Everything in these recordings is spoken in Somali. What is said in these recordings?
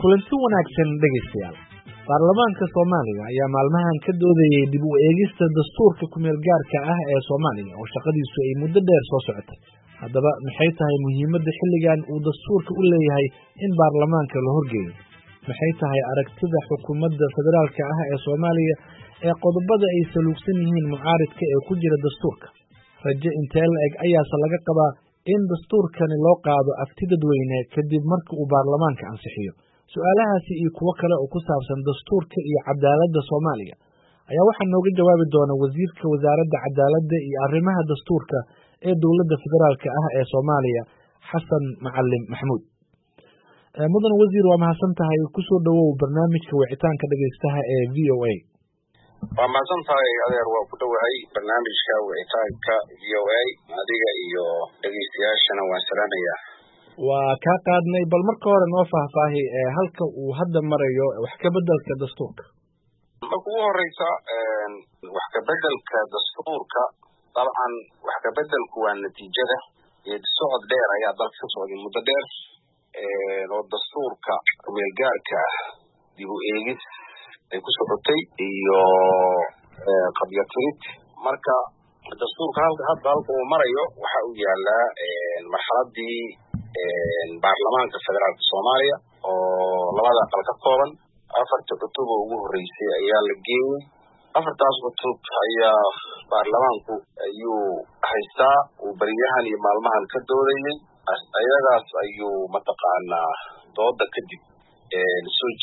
kulanti wanaagsan dhegeystayaal. Baarlamaanka Soomaaliya ayaa maalmahan ka doodayay dib u eegista dastuurka ku-meel gaarka ah ee Soomaaliya oo shaqadiisu ay muddo dheer soo socotay. Haddaba maxay tahay muhiimadda xilligan uu dastuurka u leeyahay in baarlamaanka la horgeeyo? Maxay tahay aragtida xukuumadda federaalka ah ee Soomaaliya ee qodobada ay saluugsan yihiin mucaaridka ee ku jira dastuurka? Rajo intee la-eg ayaase laga qabaa in dastuurkani loo qaado afti dadweyne kadib marka uu baarlamaanka ansixiyo? Su'aalahaasi iyo kuwo kale oo ku saabsan dastuurka iyo cadaaladda Soomaaliya ayaa waxaa nooga jawaabi doona wasiirka wasaaradda cadaaladda iyo arrimaha dastuurka ee dowladda federaalka ah ee Soomaaliya, Xasan Macalin Maxamuud. Mudan wasiir, waa mahadsan tahay. Ku soo dhawow barnaamijka wicitaanka dhageystaha ee VOA. waa mahadsan tahay adeer, waa ku dhowahay barnaamijka wicitaanka VOA. adiga iyo dhegeystayaashana waan salaamayaa. waa kaa qaadnay, bal marka hore noo faahfaahi halka uu hadda marayo wax ka beddelka dastuurka. marka ugu horeysa wax ka beddelka dastuurka, dabcan wax ka beddelku waa natiijada socod dheer ayaa dalka ka socday muddo dheer oo dastuurka ku-meel gaarka ah dib u eegis ay ku socotay iyo qabyatirid. marka dastuurka hadda halka uu marayo waxa uu yaalaa marxaladii baarlamaanka federaalka Soomaaliya oo labada aqal ka kooban. 4 cutub oo ugu horeysay ayaa la geeyay. 4taas cutub ayaa baarlamaanku ayuu haystaa uu bariyahan iyo maalmahan ka doodayay. ayagaas ayuu mataqaanaa dooda kadib soo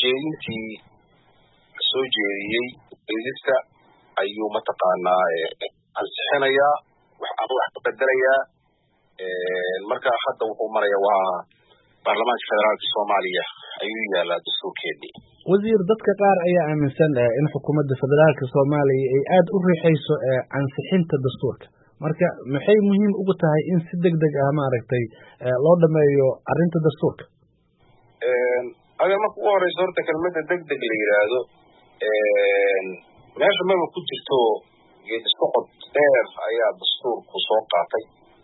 jeediyey eegista ayuu mataqaanaa ansixinayaa wax ka bedelayaa. marka hadda wuxuu maraya waa baarlamaanka federaalka Soomaaliya ayuu yaalaa dastuurkeedii. wasiir, dadka qaar ayaa aaminsan in xukuumadda federaalka Soomaaliya ay aad u riixayso ansixinta dastuurka. marka maxay muhiim ugu tahay in si degdeg ah maaragtay loo dhameeyo arrinta dastuurka? adeer, marka ugu horeysa horta kelmadda degdeg la yidhaahdo meesha maba ku jirto. geedi socod dheer ayaa dastuurku soo qaatay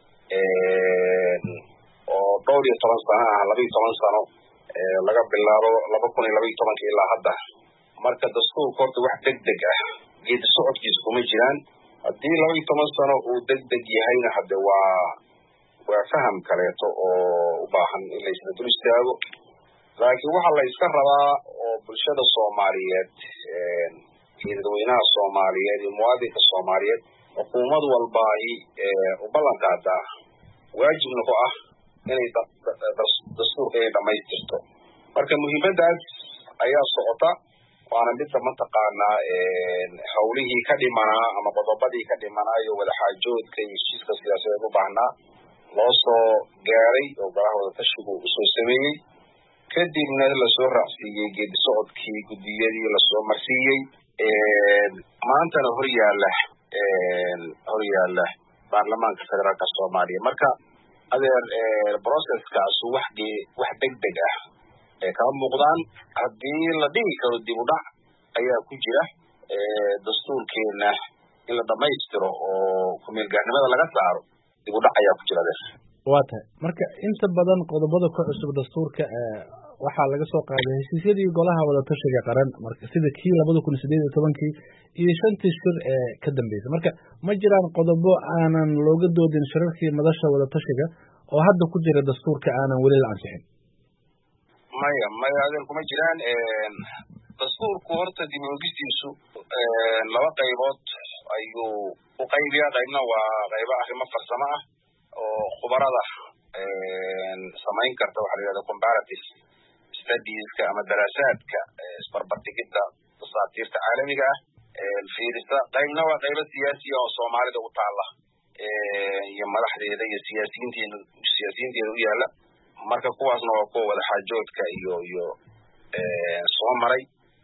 oo 12 sano ah, 12 sano laga bilaabo 2012 ilaa hadda. marka dastuurka horta wax degdeg ah geedi socodkiisa kuma jiraan. haddii 12 sano uu degdeg yahayna hadde waa faham kaleeto oo u baahan in la isla dul istaago. laakiin waxaa la iska rabaa oo bulshada Soomaaliyeed iyo dadweynaha Soomaaliyeed iyo muwaadinka Soomaaliyeed xukuumad walbaahi u ballan qaadaa waajibna ku ah inay dastuurka ay dhamaystirto. marka muhiimadaas ayaa socota, waana midda mataqaanaa hawlihii ka dhimanaa ama qodobadii ka dhimanaa iyo wadaxaajoodka iyo heshiiska siyaasadeed u baahnaa loo soo gaaray oo golaha wadatashigu usoo sameeyey. kadibna lasoo raacsiiyey geedi socodkii guddiyadii lasoo marsiiyey. maantana hor yaala baarlamaanka federaalka Soomaaliya. marka adeer, processkaas wax degdeg ah kama muuqdaan. haddii la dhihi karo dib u dhac ayaa ku jira dastuurkeena in la dhamaystiro oo ku-meel gaarnimada laga saaro, dib u dhac ayaa ku jira adeer. waa tahay. marka inta badan qodobada ku cusub dastuurka waxaa laga soo qaaday heshiisyadii golaha wadatashiga qaran, marka sida kii 2018 iyo 5tii shir ee ka dambeysay. marka ma jiraan qodobo aanan looga doodin shirarkii madasha wadatashiga oo hadda ku jira dastuurka aanan weli la ansixin? maya adeer, kuma jiraan. dastuurku horta dib u eegistiisu 2 qaybood ayuu u qaybiyaa. qaybna waa qaybo arrimo farsamo ah oo khubarada samayn karta waxa la yidhahda comparative studieska ama daraasaadka isbarbardhigidda dasaatiirta caalamiga ah fiirisa. qaybna waa qaybo siyaasiya oo Soomaalida u taala iyo madaxdeeda iyo siyaasiyiinteeda u yaala. marka kuwaasna waa kuwa wadaxaajoodka iyo soo maray.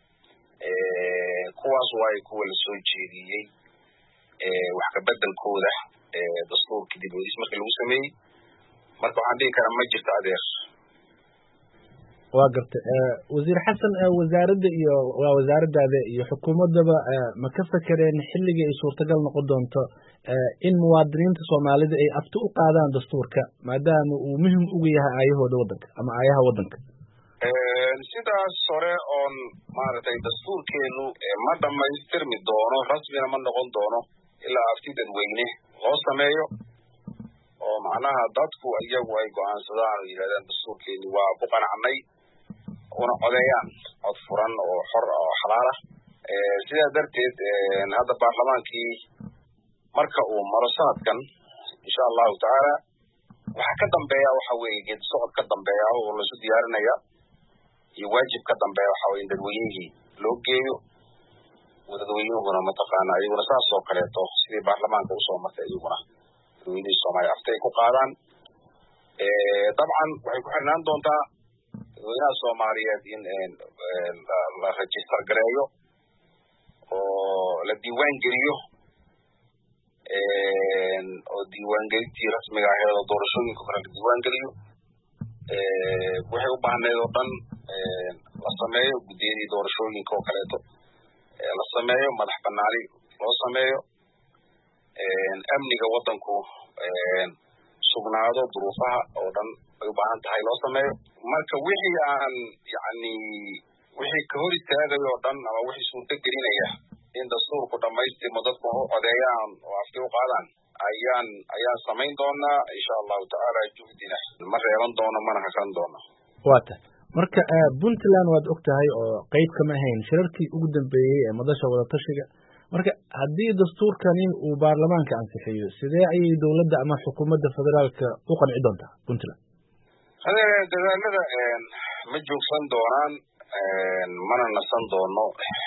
kuwaas waa kuwa la soo jeediyey wax ka beddelkooda dastuurka dib u eegis markii lagu sameeyey. marka waxaan dhihi karaa ma jirto adeer. waa gartay. wasiir Xasan, wasaaraddaada iyo xukuumaddaba ma ka fakereen xilligii ay suurtagal noqon doonto in muwaadiniinta Soomaalida ay afti u qaadaan dastuurka maadaama uu muhiim ugu yahay aayahooda waddanka ama aayaha waddanka? sidaas hore oon maaragtay dastuurkeenu ma dhammaystirmi doono, rasmina ma noqon doono ilaa afti dadweyne loo sameeyo oo macnaha dadku iyagu ay go'aansadaan oo yidhahdaan dastuurkeeni waa ku qanacnay una codeeyaan cod furan oo xor oo xalaal ah. sidaa darteed hadda baarlamaankii marka uu maro sanadkan insha allahu tacaala waxa ka dambeeya waxa weeye geedi socod ka dambeeya oo laisu diyaarinaya iyo waajib ka dambeeya waxa weye in dadweynihii loo geeyo dadweynuhuna mataqaana iyaguna saas oo kaleeto sidii baarlamaanka usoo martay iyaguna dadweynihii soomaaliya aftay ku qaadaan. dabcan waxay ku xirnaan doontaa dadweynaha soomaaliyeed in la register gareeyo oo la diiwaan geliyo oo diiwaangelintii rasmiga aheed oo doorashooyinka kale la diiwaan geliyo. waxay u baahneed oo dhan la sameeyo, guddiyadii doorashooyinka oo kaleeto la sameeyo, madax banaani loo sameeyo, amniga waddanku sugnaado, duruufaha oo dhan ay u baahan tahay loo sameeyo. marka wixii aan yacni wixii ka hor istaagayo oo dhan ama wixii suurto gelinaya in dastuurku dhammaystirmo dadku u codeeyaan oo afti u qaadaan ayaan samayn doonaa insha allahu tacaala. juhdina ma reeban doono mana hakan doono. waata marka puntland waad og tahay oo qayb kama ahayn shirarkii ugu dambeeyey ee madasha wadatashiga. marka haddii dastuurkani uu baarlamaanka ansixiyo sidee ayay dowladda ama xukuumadda federaalka u qanci doontaa puntland? dadaalada ma joogsan doonaan mana nasan doono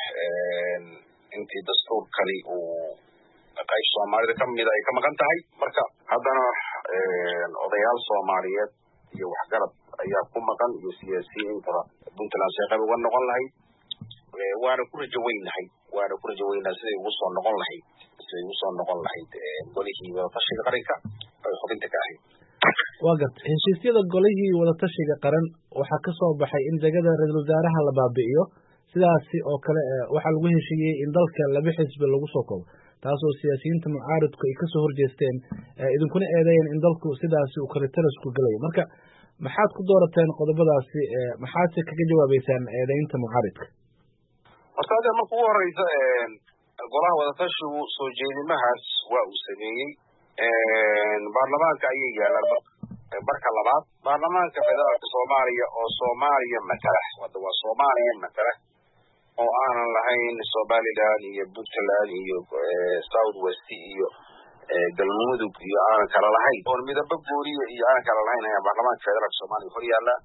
intii dastuurkani uu qayb soomaalida kamida ay ka maqan tahay. marka haddana odayaal soomaaliyeed iyo waxgarad ayaa ku maqan iyo siyaasiyiintaba puntland say qayb uga noqon lahayd. waana ku rajo weynahay siday ugu soo noqon lahayd golihii wadatashiga qaranka ay xubinta ka ahayd. waa garta heshiisyada golihii wadatashiga qaran waxaa ka soo baxay in degada ra-iisul wasaaraha la baabi'iyo. sidaasi oo kale waxaa lagu heshiiyey in dalka laba xisbi lagu soo koobo, taasoo siyaasiyiinta mucaaridku ay kasoo horjeesteen idinkuna eedeeyeen in dalku sidaasi uu kalitarisku gelayo. marka maxaad ku doorateen qodobadaasi? maxaadse kaga jawaabeysaan eedeynta mucaaridka? horta hadda marka ugu horeysa golaha wadatashigu soo jeedimahaas waa uu sameeyey. baarlamaanka ayay yaalaan marka labaad. baarlamaanka federaalka soomaaliya oo soomaaliya matala, hadda waa soomaaliya matala oo aanan lahayn somaliland iyo puntland iyo south west iyo galmudug iyo aanan kala lahayn, oon midaba gooriya iyo aanan kala lahayn ayaa baarlamaanka federaalka soomaaliya hor yaalla.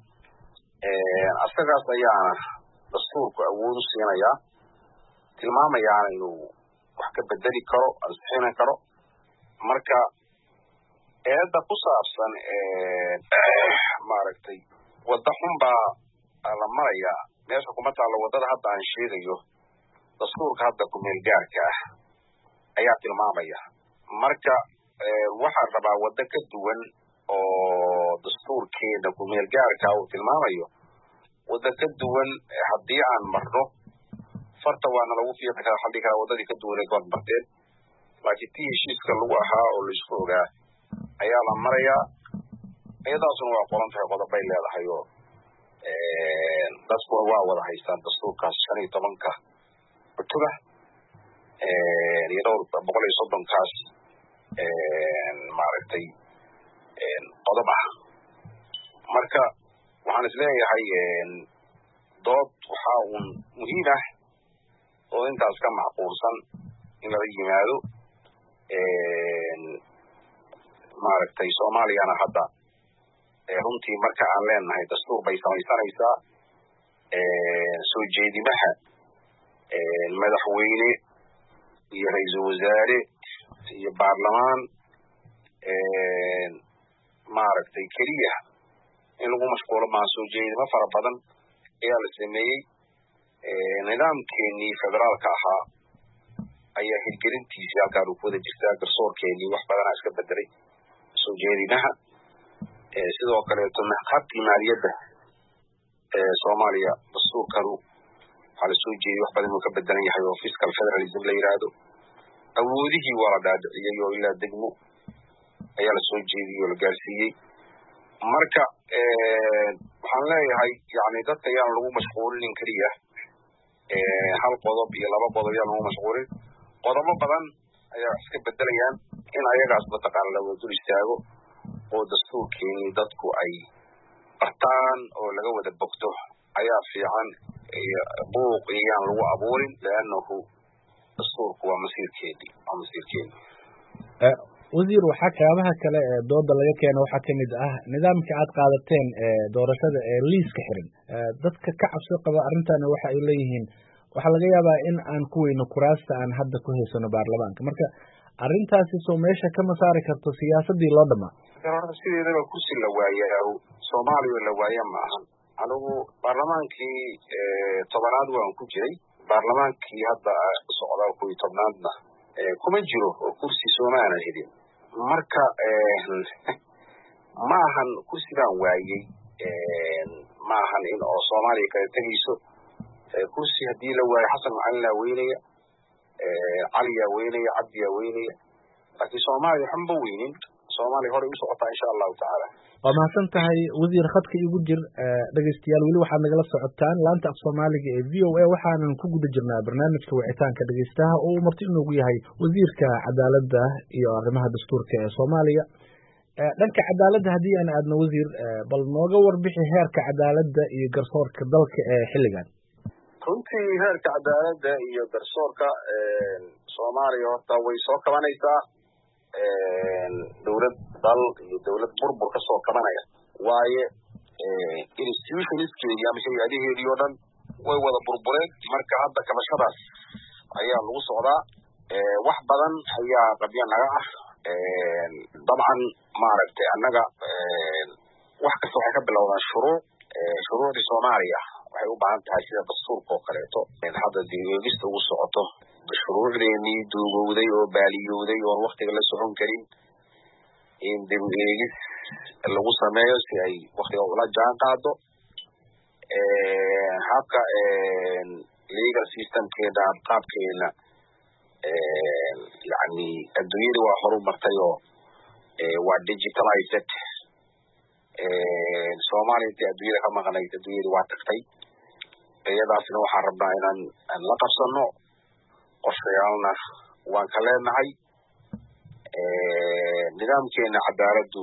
asagaas ayaana dastuurku awood u siinayaa, tilmaamayaana inuu wax ka bedeli karo, ansixin karo. marka eedda ku saabsan maaragtay wadda xun baa la marayaa meesha kuma taalla waddada hadda aan sheegayo. dastuurka hadda kumeel gaarka ah ayaa tilmaamaya. marka waxaan rabaa waddo ka duwan oo dastuurkeena kumeel gaarka uu tilmaamayo, waddo ka duwan haddii aan marno farta waana lagu fiiqi karaa, xalli karaa waddadii ka duwan ee good marteen. laakiin tii heshiiska lagu ahaa oo laisku ogaa ayaa la marayaa. iyadaasuna waa qoran tahay, qodobbay leedahay oo dadku waa wada haystaan dastuurkaas 15 cutuba iyo dhowr 130kaas maaragtay qodob ah. marka waxaan isleeyahay dood waxaa uun muhiim ah oo intaas ka macquulsan in lala yimaado. maaragtay soomaaliyana hadda runtii marka aan leenahay dastuur bay samaysanaysaa. soo jeedimaha madaxweyne iyo ra-iisul wasaare iyo baarlamaan maaragtay keliya in lagu mashquulo maa soo jeedimo fara badan ayaa la sameeyey. nidaamkeenii federaalka ahaa ayaa hirgelintiisii halkaan ku wada jirtaa. garsoorkeenii wax badanaa iska bedelay soo jeedimaha. sidoo kaleeto habkii maaliyadda soomaaliya dastuurkanu waxaa la soo jeediyey wax badan uu ka bedelan yahay oo fiscal federalism la yidhaahdo. awoodihii waa la dhaadhiciyey oo ilaa degmo ayaa la soo jeediyey oo la gaarsiiyey. marka waxaan leeyahay yani dadka yaan lagu mashquulinin keliya hal qodob iyo laba qodob yaan lagu mashquulin qodobo badan ayaa iska bedelayaan in ayagaas mataqaana laga dul istaago oo dastuurkeeni dadku ay bartaan oo laga wada bogto ayaa fiican buuq iyaan lagu abuurin leannahu dastuurku waa masiirkeeni wasiir waxyaabaha kale ee dooda laga keeno waxaa kamid ah nidaamka aad qaadateen doorashada ee liiska xiran dadka ka cabsi qaba arrintan waxa ay leeyihiin waxaa laga yaabaa in aan ku weyno kuraasta aan hadda ku haysano baarlamaanka marka arrintaasi soo meesha kama saari karto siyaasadii loo dhamaa sideedaba kursi la waayaa soomaaliya la waaya ma ahan anigu baarlamaankii tobanaad waan ku jiray baarlamaankii hadda socdaa kuwii tobnaadna kuma jiro oo kursi soomaana helin marka ma ahan kursi baan waayey ma ahan in oo soomaaliya kala tegayso kursi haddii la waayo xasan macalina weynaya caliyaa weynaya cabdiyaa weynaya laakiin soomaaliya waxba weynin soomaaliya horey u socotaa insha allahu tacaala waa mahadsan tahay wasiir khadka igu jir dhegeystayaal weli waxaad nagala socotaan laanta af soomaaliga ee v o a waxaanan ku guda jirnaa barnaamijka wicitaanka dhegeystaha oo uu marti inoogu yahay wasiirka cadaaladda iyo arrimaha dastuurka ee soomaaliya dhanka cadaaladda haddii aan aadno wasiir bal nooga warbixi heerka cadaaladda iyo garsoorka dalka ee xilligan runtii heerka cadaaladda iyo garsoorka soomaaliya horta way soo kabanaysaa dawlad dal iyo dawlad burbur ka soo kabanaya waaye institutionskeedii ama hay-adaheedii oo dhan way wada burbureen marka hadda kabashadaas ayaa lagu socdaa wax badan ayaa qabya naga ah dabcan maaragtay annaga wax kasta waxay ka bilowdaan shuruucdii soomaaliya waxay u baahan tahay sida dastuurka oo kaleeto hadda dib-u-eegista ugu socoto shuruucdeenii duugowday oo baaliyowday oon waktiga la socon karin in dib-u-eegis lagu sameeyo si ay waktiga ula jaan qaado habka legal systemkeeda qaabkeena yani adduunyada waa horu martay oo waa digitalized soomaaliya intii adduunyada ka maqnayd adduunyada waa tagtay iyadaasna waxaan rabnaa inaan la qabsano qorshayaalna waan ka leenahay nidaamkeena cadaaladdu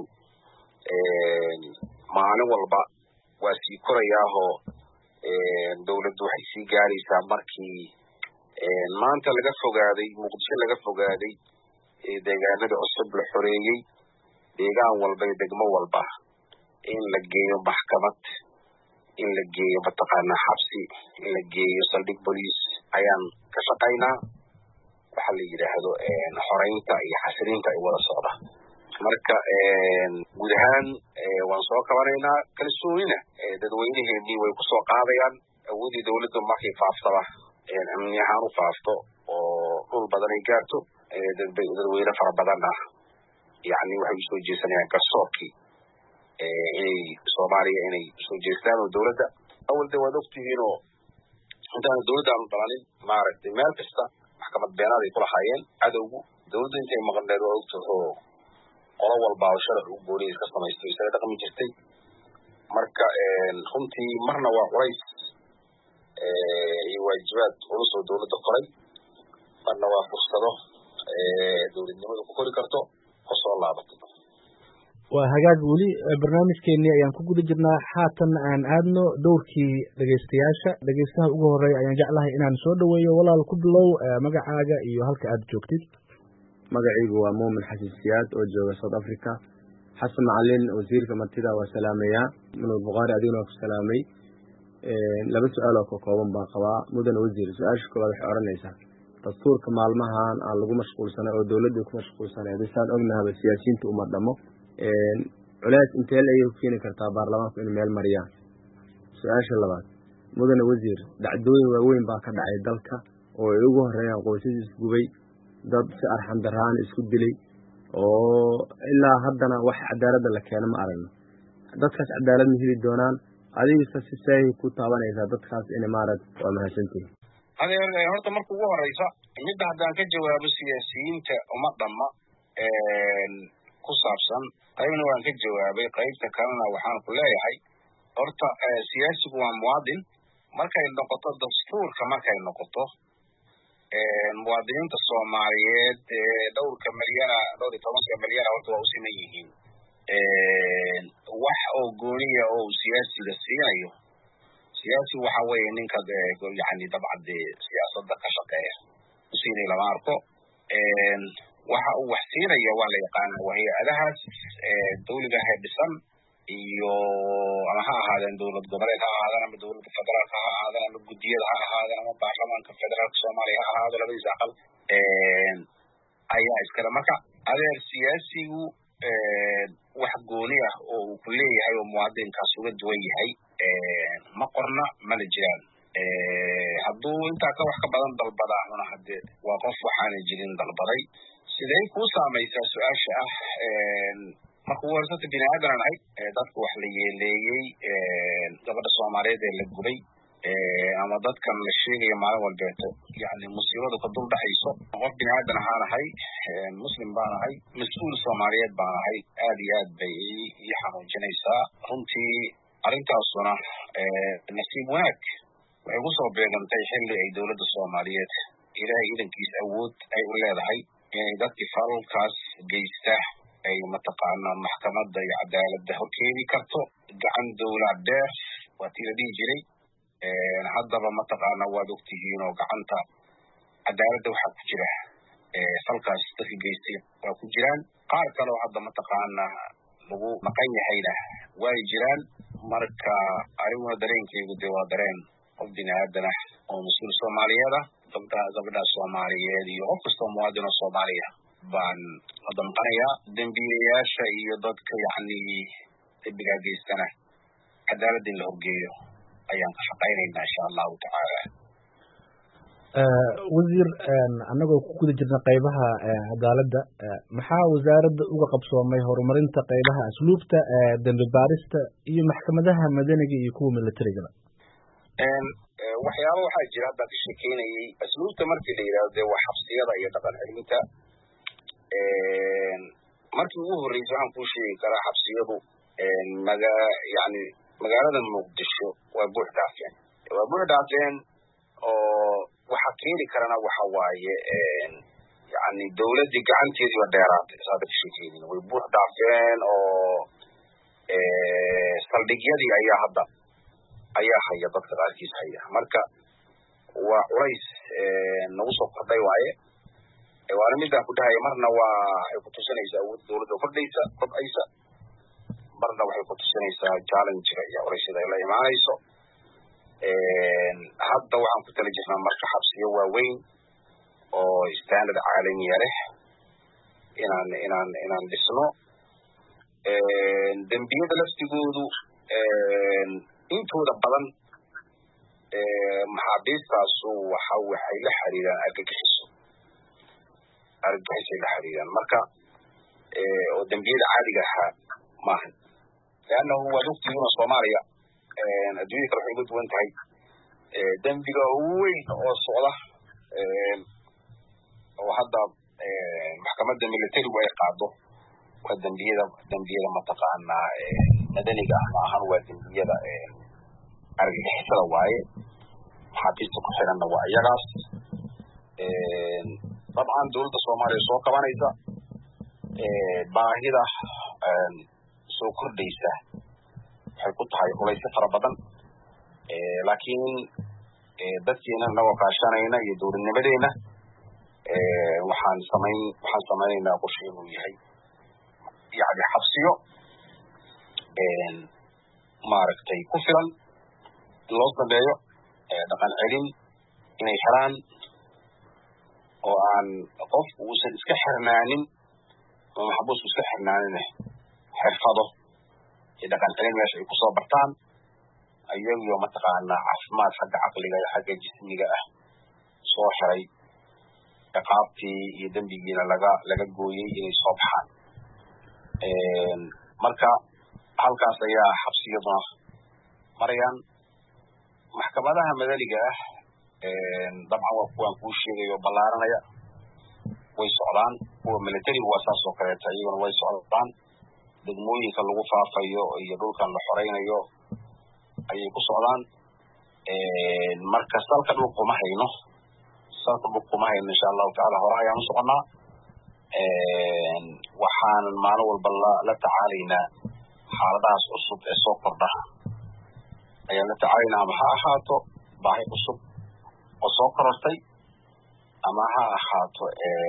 maalin walba waa sii korayaahoo dawladdu waxay sii gaaraysaa markii maanta laga fogaaday muqdisho laga fogaaday deegaanada cusub la xoreeyey deegaan walba iyo degmo walba in la geeyo maxkamad in la geeyo mataqaanaa xabsi in la geeyo saldhig boliis ayaan ka shaqaynaa waxa la yidhaahdo xoreynta iyo xasilinta ay wada socda marka guud ahaan waan soo kabanaynaa kalsoonina dadweyneheenii way kusoo qaadayaan awoodii dawladda markay faaftaba amni ahaan u faafto oo dhul badan ay gaarto dadweyne fara badanna yani waxay usoo jeesanayaan garsoorkii inay soomaaliya inay usoo jeestaan oo dawladda awalde waad ogtihiin oo intaana dawladda aanu dalanin maaragtay meel kasta maxkamad beenaad ay kulahaayeen cadowgu dawladda intay maqneed waa ogtaho qolo walba oo sharci u gooniya iska samaysto isaga dhaqmi jirtay marka runtii marna waa culays iyo waajibaad culus oo dawladda koray marna waa fursado dawladnimadu ku kori karto kasoo laabatay waa hagaag weli barnaamijkeenii ayaan ku guda jirnaa haatanna aan aadno dowrkii dhegeystaha ugu horeeya ayaan jeclahay inaan soo dhaweeyo walaal ku bilow magacaaga iyo halka aad joogtid magacaygu waa muumin xasan siyaad oo jooga South Africa xasan macalin wasiirka martida waa salaameeyaa munad buqaari adiguna ku salaamay laba su'aal oo ka kooban baan qabaa mudan wasiir su'aasha koowaad waxay oranaysaa dastuurka maalmahan aan lagu mashquulsanay oo dawladda ku mashquulsanay dadaan ognahay siyaasiyiinta uma dhamo culays intee la ayuu keeni kartaa baarlamaanku in meel mariyaan su'aasha labaad mudan wasiir dhacdooyin waaweyn baa ka dhacay dalka oo ay ugu horeeyaan qoysas isgubay dad si arxan daraan isku dilay oo ilaa haddana wax cadaalad la keenay ma aragno dadkaas cadaalad ma heli doonaan adiga si say ku taabanaysaa dadkaas in maarad waa mahadsantihiin adeer horta marka ugu horeysa midda haddaan ka jawaabo siyaasiyiinta uma dhamma ku saabsan qaybna waan ka jawaabay qaybta kalena waxaan ku leeyahay horta siyaasigu waa muwaadin markay noqoto dastuurka markay noqoto muwaadiniinta Soomaaliyeed dhowrka milyana 12 milyan horta waa u siman yihiin wax oo gooniya oo siyaasiga siinayo siyaasi waxa weeye ninka yani dabcad siyaasadda ka shaqeeya siinay lama arko waxa uu wax siinaya waa la yaqaanaa hay'adahaas dawliga dhisan iyo ama ha ahaadeen dawlad goboleed ha ahaadeen ama dawladda federaalka ha ahaadeen ama guddiyada ha ahaadeen ama baarlamaanka federaalka Soomaaliya ha ahaado labadiisa aqal ayaa iskala marka adeer siyaasigu wax gooni ah oo uu ku leeyahay oo muwaadinkaas uga duwan yahay ma qorna mana jiraan hadduu intaa ka wax ka badan dalbada una hadde waa qof waxaana jirin dalbaday sidee ku saamaysaa su-aasha ah marka uu horsata bini aadan ahay dadku wax la yeeleeyey gabadha Soomaaliyeed ee la gubay ama dadkan la sheegayo maalin walbeeto yani musiibadu ka dul dhaxayso qof bini aadan ahay muslim baan ahay mas'uul Soomaaliyeed baan ahay aad iyo aad bay ii xanuujinaysaa runtii arrintaasuna nasiib wanaag waxay ku soo beegantay xilli ay dawladda Soomaaliyeed ilaahay idankiis awood ay u leedahay inay dadkii falalkaas geysta ay mataqaanaa maxkamadda iyo cadaaladda horkeeni karto gacan dawlad dheer waa tii la dhihi jiray haddaba mataqaanaa waad ogtihiin oo gacanta cadaaladda waxaa ku jira falkaas dadka geystay waa ku jiraan qaar kale oo hadda mataqaanaa lagu maqan yahayna way jiraan marka ariguna dareenkaygu dee waa dareen qof bini aadan ah oo mas-uul Soomaaliyeed ah gabdhaha Soomaaliyeed iyo qof kastoo muwaadin oo Soomaaliya baan la damqanayaa dembiilayaasha iyo dadka yani dembiga geystana cadaaladda in la horgeeyo ayaan ka shaqaynaynaa insha allahu tacaala wasiir annagoo ku guda jirna qaybaha cadaaladda maxaa wasaaradda uga qabsoomay horumarinta qaybaha asluubta dembi baarista iyo maxkamadaha madaniga iyo kuwa milatarigaba waxyaaba waxaa jira hadda ka sheekeynayay asluubta markii la yidhahdo dee waa xabsiyada iyo dhaqan celinta markii ugu horreysay waxaan kuu sheegi karaa xabsiyadu yani magaalada Muqdisho waa buux dhaafeen oo waxa keeni karana waxa waaye yani dawladii gacanteedii waa dheeraatay saada ka sheekeynayna way buux dhaafeen oo saldhigyadii ayaa haya dadka qaarkiis haya marka waa culays nagu soo kordhay waaye waana midaan ku dhahaya marna waxay ku tusinaysaa awood dawladda kordhaysa marna waxay ku tusinaysaa challenge-ga iyo culaysyada ay la imaanayso hadda waxaan ku tala jirnaa marka xabsiyo waaweyn oo standard caalamiya leh inaan dhisno dembiyada laftigoodu intooda badan maxaabiistaasu waxay la xiriiraan argagixisay la xiriiraan marka oo dembiyada caadiga ahaa maahan leannahu waad ogtihiin Soomaaliya adduunyada kale waxay uga duwan tahay dembiga ugu weyn oo socda oo hadda maxkamadda militarigu ay qaado waa dembiyada mataqaanaa madaniga ah maahan waa dembiyada argagixisada waaye maxaabiista ku xiranna waa iyagaas dabcan dawladda Soomaaliya soo kabanaysa baahida soo kordhaysa waxay ku tahay culaysyo fara badan laakiin dadkeena nagoo kaashanayna iyo dawladnimadeena waxaan samaynaynaa qorshe inuu yahay yani xabsiyo maaragtay ku filan in loo sameeyo dhaqan celin inay helaan oo aan qofku uusan iska xirnaanin ama maxbuusku iska xirnaanin xirfado iyo dhaqan celin meesha ay kusoo bartaan ayagiyo mataqaanaa caafimaad xagga caqliga iyo xagga jismiga ah soo xiray ciqaabtii iyo dembigiina laga gooyey inay soo baxaan marka halkaas ayaa xabsiyaduna marayaan maxkamadaha madaniga ah dabcan waa kuwaan kuu sheegayo ballaaranaya way socdaan kuwa militariga waa saas oo kaleeta iyaguna way socdaan degmooyinka lagu faafayo iyo dhulkan la xoreynayo ayay ku socdaan marka salka dhulkuma hayno insha allahu tacaala hore ayaan u soconaa waxaan maalin walba la tacaalaynaa xaaladahaas cusub ee soo kordha ayaan la tacaalaynaa ama ha ahaato baahi cusub oo soo korortay ama ha ahaato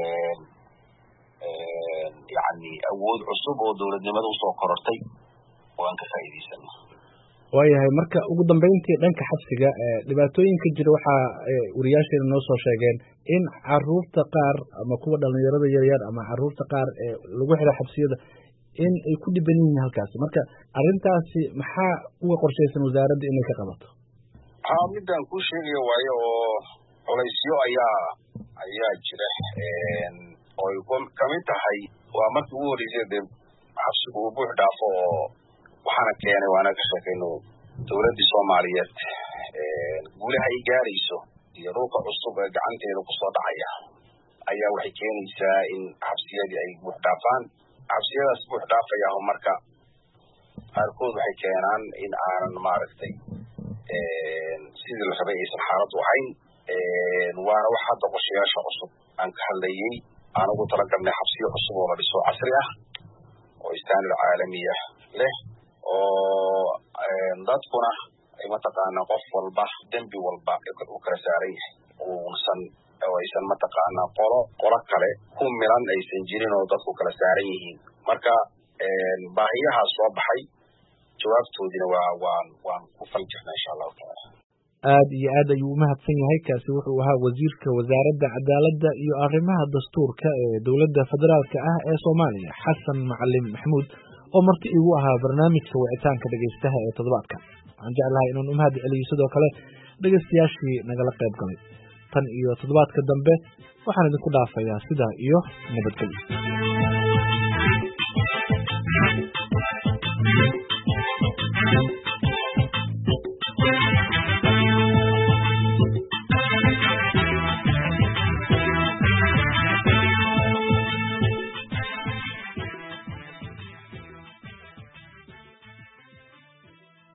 yani awood cusub oo dowladnimada usoo korortay oo aan ka faa'iidaysano. waayahay marka ugu dambeyntii dhanka xabsiga dhibaatooyinka jira waxaa wariyaasheena noo soo sheegeen in caruurta qaar ama kuwa dhalinyarada yaryar ama caruurta qaar lagu xiro xabsiyada in ay ku dhiban yihiin halkaasi marka arrintaasi maxaa uga qorshaysan wasaaradda inay ka qabato? midaan kuu sheegaya waayo oo culaysyo ayaa jira oo ay kamid tahay waa markii ugu horreysay dee xabsigu uu buux dhaafo oo waxaana keenay waana ka sheekayno dowladdii Soomaaliyeed guulaha ay gaarayso iyo dhulka cusub ee gacanteeda kusoo dhacaya ayaa waxay keenaysaa in xabsiyadii ay buux dhaafaan xabsiyadaas buux dhaafaya marka qaarkood waxay keenaan in aanan maaragtay sidii la rabay aysan xaaladu ahayn waana wax hadda qorshayaasha cusub aan ka hadlayay aan ugu talagalnay xabsiyo cusub oo la dhiso casri ah oo standard caalamiya leh oo dadkuna ay mataqaanaa qof walba dembi walba uu kala saaran yahay uusan oo aysan mataqaanaa qolo kale ku milan aysan jirin oo dadku kala saaran yihiin marka baahiyahaas soo baxay jawaabtoodina waan ku faljirnaa insha allahu tacaala. aad iyo aad ayuu umahadsan yahay kaasi wuxuu ahaa wasiirka wasaaradda cadaaladda iyo arrimaha dastuurka ee dowladda federaalka ah ee Soomaaliya Xasan Macalin Maxamuud oo marti igu ahaa barnaamijka wicitaanka dhageystaha ee toddobaadkan. waxaan jeclahay inaan u mahad celiyo sidoo kale dhageystayaashii nagala qayb galay tan iyo toddobaadka dambe waxaan idinku dhaafayaa sidaa iyo nabadgelyo.